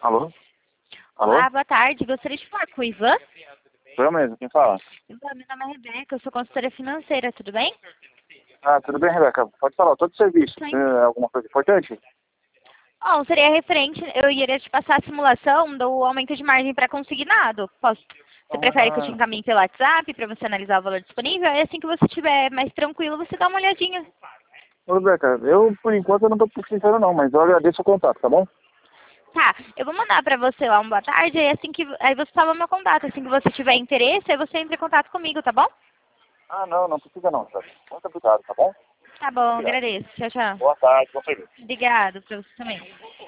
Alô? Alô? Olá, boa tarde. Gostaria de falar com o Ivan. Sou eu mesmo, quem fala? Ivan, meu nome é Rebeca, eu sou consultora financeira, tudo bem? Ah, tudo bem, Rebeca? Pode falar, todo serviço. Sim. Tem alguma coisa importante? Bom, seria referente, eu iria te passar a simulação do aumento de margem para consignado. Posso? Você prefere que eu te Ah, encaminhe pelo WhatsApp para você analisar o valor disponível? Aí assim que você estiver mais tranquilo, você dá uma olhadinha. ô, Rebeca, eu por enquanto eu não tô precisando não, mas eu agradeço o contato, tá bom? Tá, eu vou mandar para você lá um boa tarde, aí você salva meu contato. Assim que você tiver interesse, aí você entra em contato comigo, tá bom? Ah, não, não precisa não, Rebeca. Muito obrigado, tá bom? Tá bom, Obrigado. agradeço. Tchau, tchau. Boa tarde, bom serviço. Obrigado para você também.